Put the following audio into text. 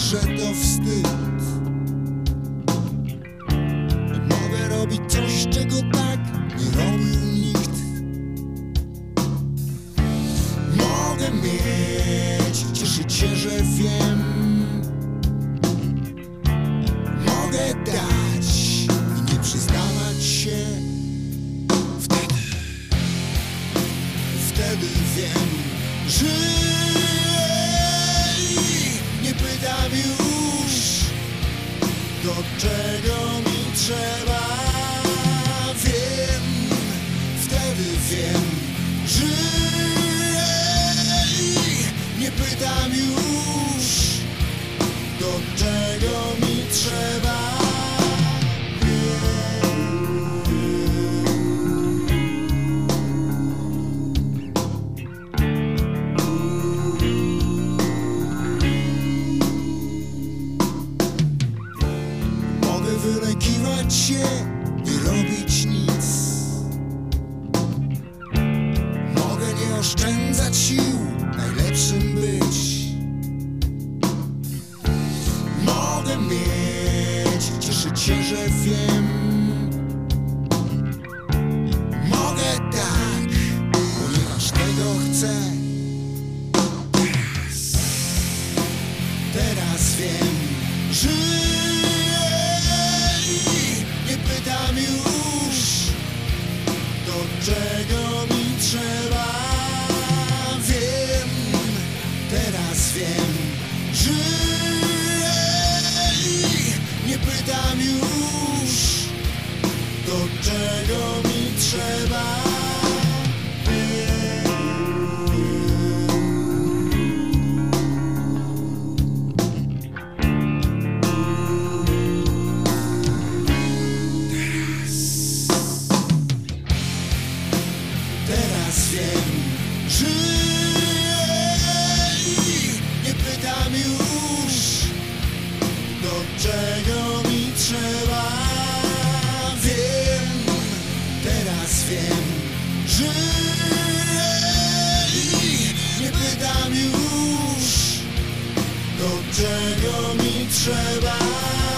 że to wstyd. Mogę robić coś, czego tak nie robił nikt. Mogę mieć, cieszyć się, że wiem. Mogę dać i nie przyznawać się. Wtedy wiem, że nie pytam już, do czego mi trzeba. Wiem, wtedy wiem, że nie pytam już, do czego mi trzeba. Wylekiwać się, nie robić nic. Mogę nie oszczędzać sił, najlepszym być. Mogę mieć, cieszyć się, że wiem. Mogę tak, ponieważ tego chcę. Teraz wiem, że nie pytam już, do czego mi trzeba. Wiem, teraz wiem, że nie pytam już, do czego mi trzeba. Teraz wiem, że nie pytam już, do czego mi trzeba. Wiem, teraz wiem, że nie pytam już, do czego mi trzeba.